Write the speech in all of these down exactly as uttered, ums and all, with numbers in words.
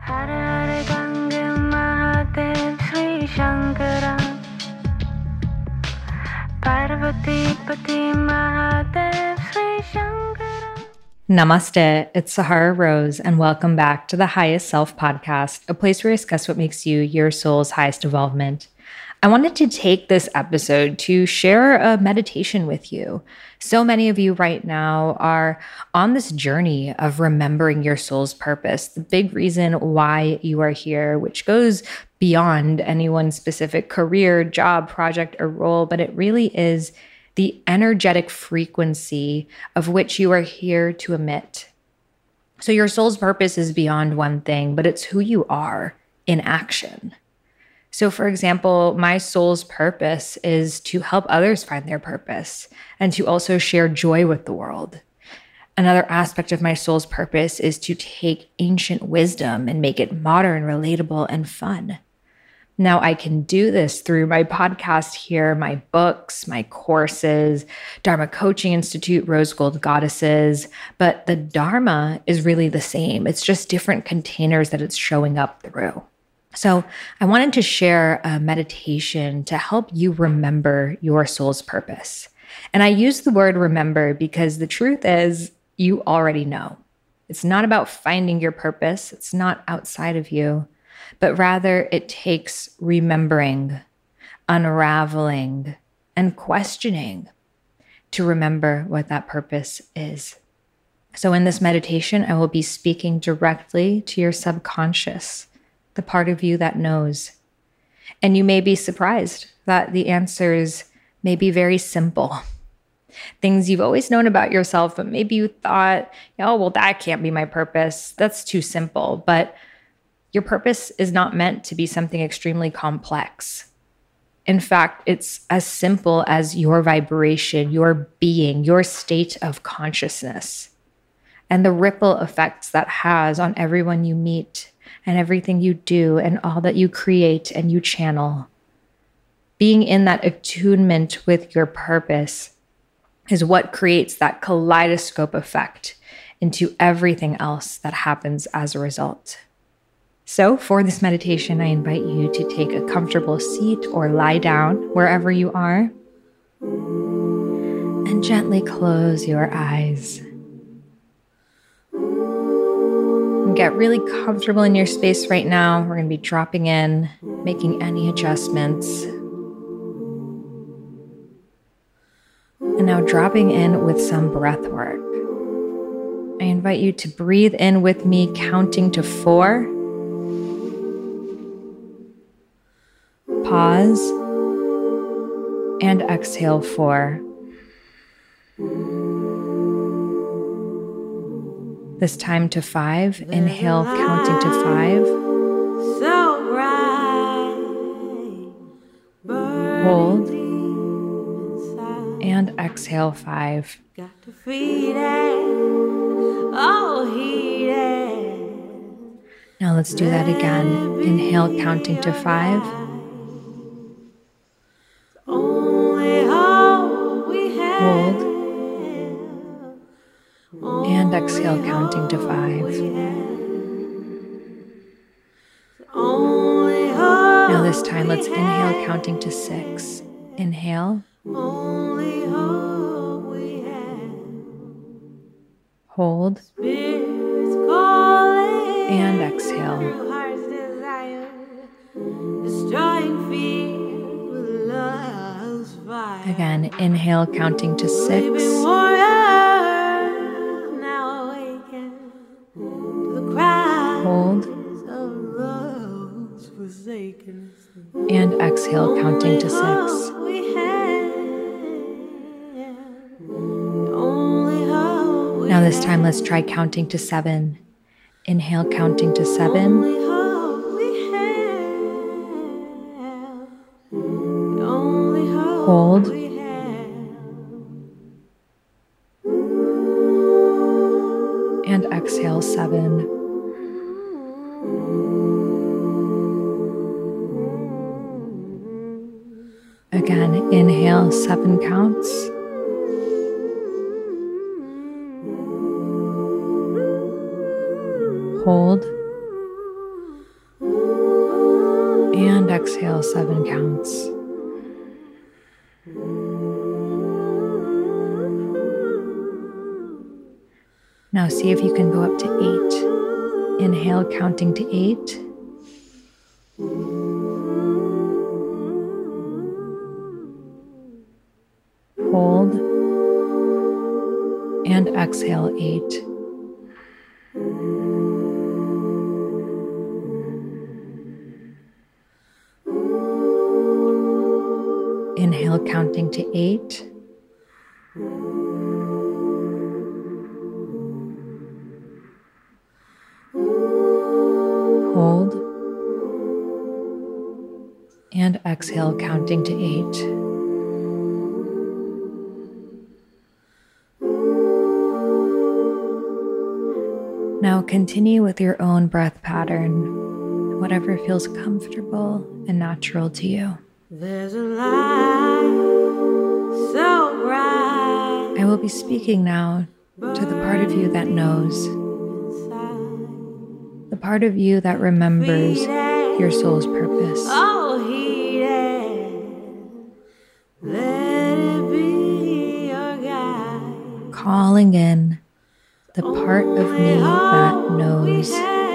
हर हर गंगे महादेव श्री शंकरा पार्वती पति Mahadev Shri Shankara. Namaste, it's Sahara Rose, and welcome back to the Highest Self podcast, a place where I discuss what makes you your soul's highest evolvement. I wanted to take this episode to share a meditation with you. So many of you right now are on this journey of remembering your soul's purpose, the big reason why you are here, which goes beyond anyone's specific career, job, project, or role, but it really is the energetic frequency of which you are here to emit. So your soul's purpose is beyond one thing, but it's who you are in action. So for example, my soul's purpose is to help others find their purpose and to also share joy with the world. Another aspect of my soul's purpose is to take ancient wisdom and make it modern, relatable, and fun. Now, I can do this through my podcast here, my books, my courses, Dharma Coaching Institute, Rose Gold Goddesses, but the Dharma is really the same. It's just different containers that it's showing up through. So I wanted to share a meditation to help you remember your soul's purpose. And I use the word remember because the truth is you already know. It's not about finding your purpose. It's not outside of you. But rather it takes remembering, unraveling, and questioning to remember what that purpose is. So in this meditation, I will be speaking directly to your subconscious, the part of you that knows. And you may be surprised that the answers may be very simple. Things you've always known about yourself, but maybe you thought, oh, well, that can't be my purpose. That's too simple. But your purpose is not meant to be something extremely complex. In fact, it's as simple as your vibration, your being, your state of consciousness, and the ripple effects that has on everyone you meet and everything you do and all that you create and you channel. Being in that attunement with your purpose is what creates that kaleidoscope effect into everything else that happens as a result. So for this meditation, I invite you to take a comfortable seat or lie down wherever you are and gently close your eyes. And get really comfortable in your space right now. We're going to be dropping in, making any adjustments. And now dropping in with some breath work. I invite you to breathe in with me, counting to four. Pause and exhale four. This time to five. Inhale, counting to five. Hold and exhale five. Now let's do that again. Inhale, counting to five. Hold and exhale, counting to five. Now this time, let's inhale, counting to six. Inhale. Hold and exhale. Again, inhale, counting to six. Hold. And exhale, counting to six. Now this time, let's try counting to seven. Inhale, counting to seven. Hold. And exhale, seven. Again, inhale, seven counts. Hold. exhale seven counts. Now see if you can go up to eight. Inhale, counting to eight. Hold. And exhale eight. Inhale, counting to eight. Hold. And exhale, counting to eight. Now continue with your own breath pattern, whatever feels comfortable and natural to you. There's a light so bright. I will be speaking now to the part of you that knows, the part of you that remembers your soul's purpose. Oh, heated. Let it be your guide. Calling in the part of me that knows.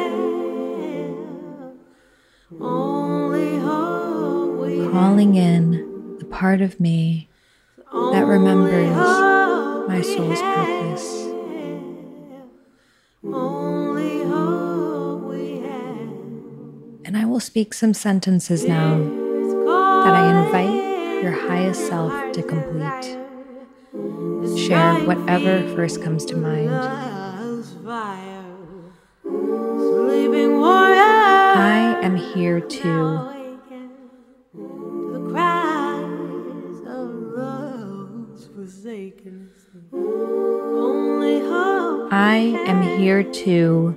Calling in the part of me that remembers my soul's purpose. And I will speak some sentences now that I invite your highest self to complete. Share whatever first comes to mind. I am here to I am here to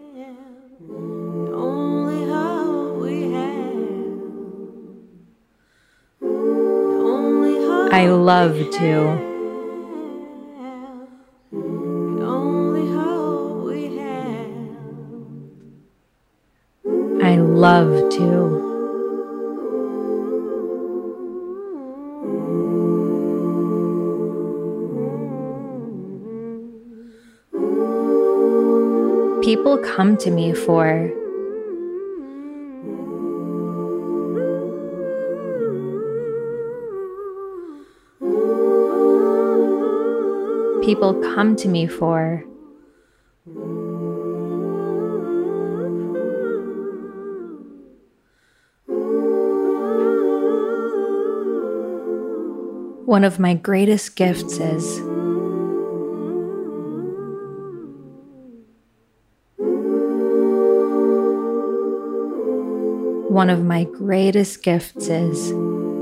I love to I love to People come to me for People come to me for One of my greatest gifts is One of my greatest gifts is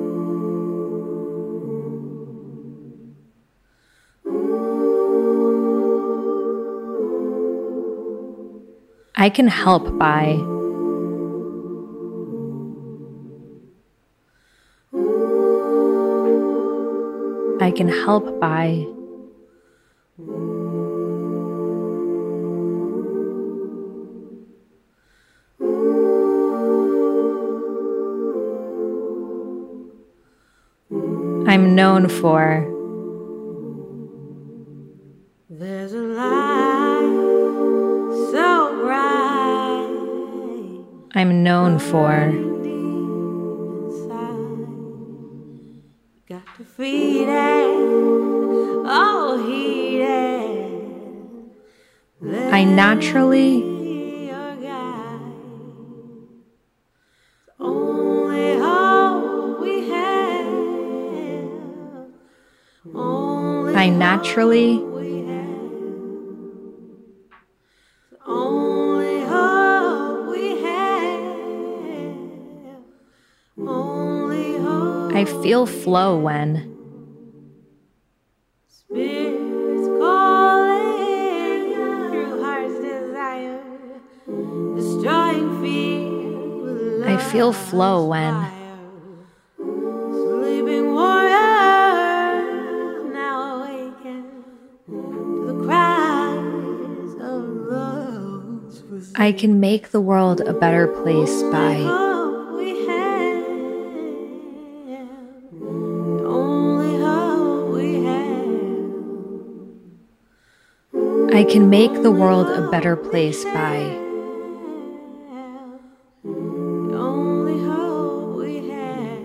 I can help by I can help by I'm known for There's a light so bright. I'm known for Got to feed it. Oh, heat it. I naturally Your guide. Only hope we have. Only I naturally we have. Only hope we have. Only hope. I feel flow when Spirits calling through heart's desire, destroying fear with I love feel flow when fire. Sleeping warrior now awaken to the cries of love's forsaken. I can make the world a better place by Hope we have. can make the world a better place by the only hope we have.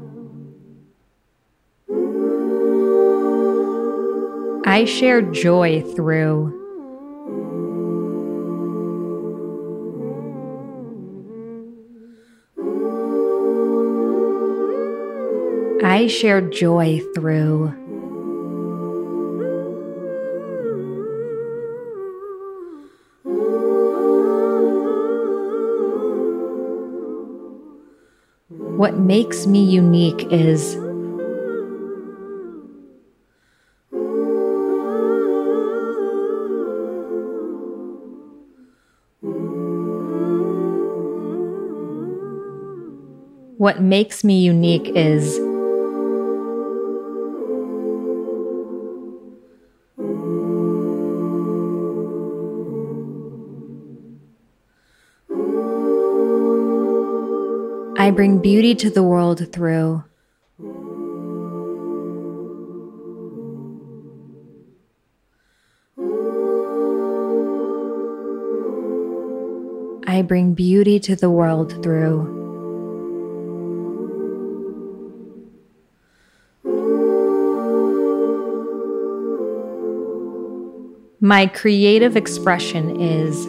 I share joy through I share joy through what makes me unique is what makes me unique is I bring beauty to the world through I bring beauty to the world through my creative expression is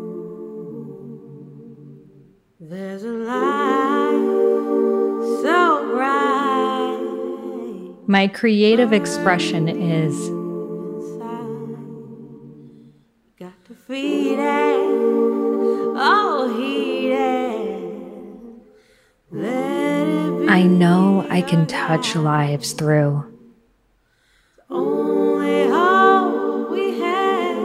There's a light so bright my creative expression is inside. Got to feed it, oh heat it. Let it be. I know I can touch lives through Only hope we have.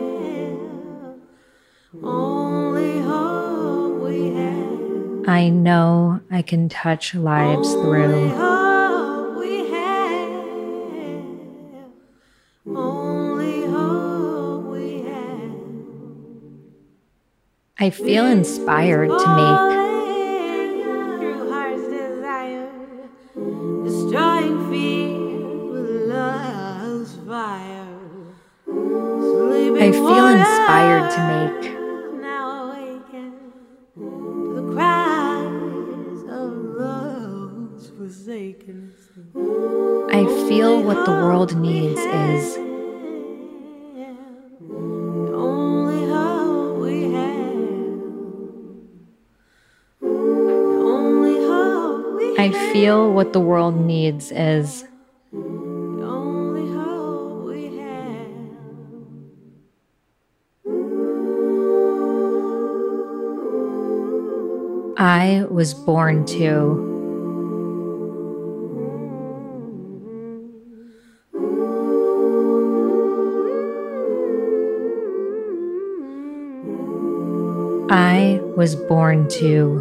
Only hope we have. I know I can touch lives Only through hope we have. Only hope we have. I feel inspired to make Through heart's desire, destroying fear with love's fire. Sleeping I feel inspired to make now awaken to the cries of love's forsaken. I feel what the world needs is Only hope we have. Only hope we I feel what the world needs is Only hope we have. I was born to I was born to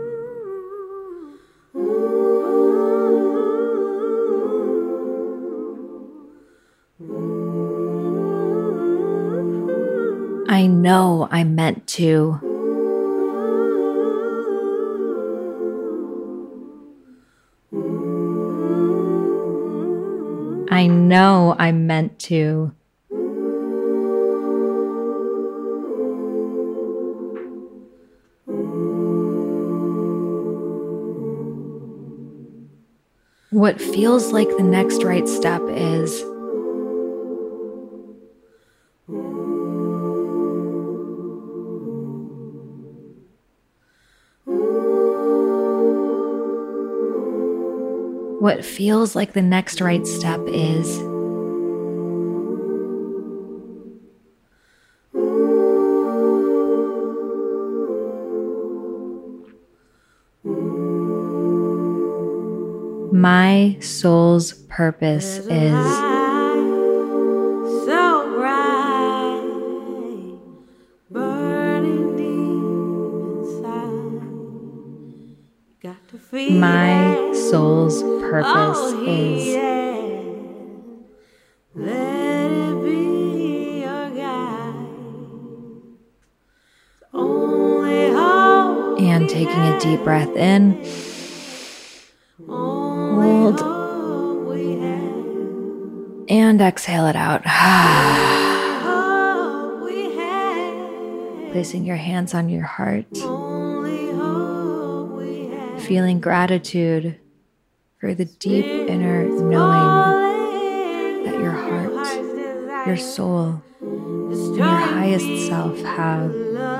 I know I'm meant to I know I'm meant to what feels like the next right step is what feels like the next right step is my soul's purpose There's a is light so bright, burning deep inside. Got to feed my it, soul's purpose oh, heat is it. Let it be your guide. Only hope and we taking a deep have. breath in Only hold hope we have. and exhale it out. Hope placing your hands on your heart, feeling gratitude for the deep inner knowing that your heart, your soul, and your highest self have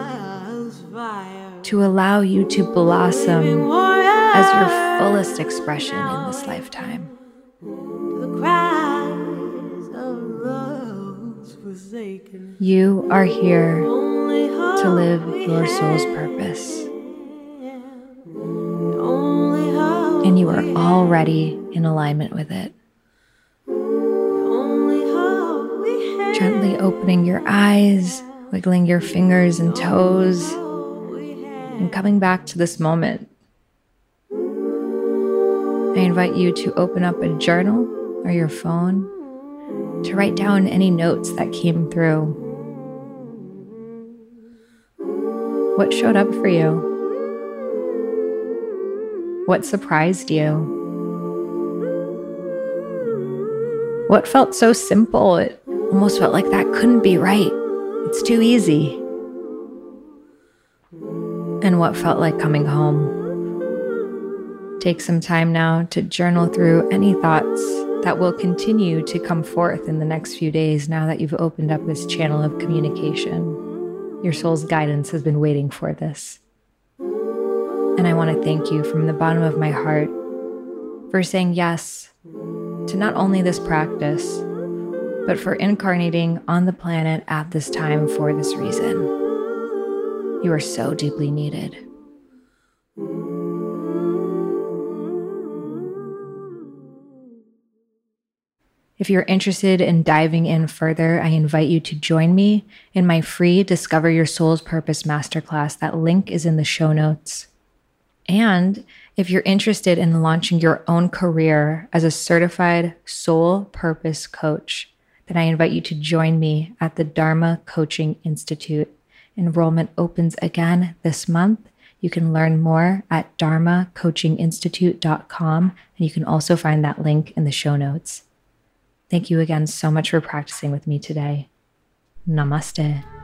to allow you to blossom as your fullest expression in this lifetime. You are here to live your soul's purpose. And you are already in alignment with it. Gently opening your eyes, wiggling your fingers and toes, and coming back to this moment. I invite you to open up a journal or your phone to write down any notes that came through. What showed up for you? What surprised you? What felt so simple, it almost felt like that couldn't be right. It's too easy. And what felt like coming home? Take some time now to journal through any thoughts that will continue to come forth in the next few days now that you've opened up this channel of communication. Your soul's guidance has been waiting for this. And I want to thank you from the bottom of my heart for saying yes to not only this practice, but for incarnating on the planet at this time for this reason. You are so deeply needed. If you're interested in diving in further, I invite you to join me in my free Discover Your Soul's Purpose Masterclass. That link is in the show notes. And if you're interested in launching your own career as a certified soul purpose coach, then I invite you to join me at the Dharma Coaching Institute. Enrollment opens again this month. You can learn more at dharma coaching institute dot com, and you can also find that link in the show notes. Thank you again so much for practicing with me today. Namaste.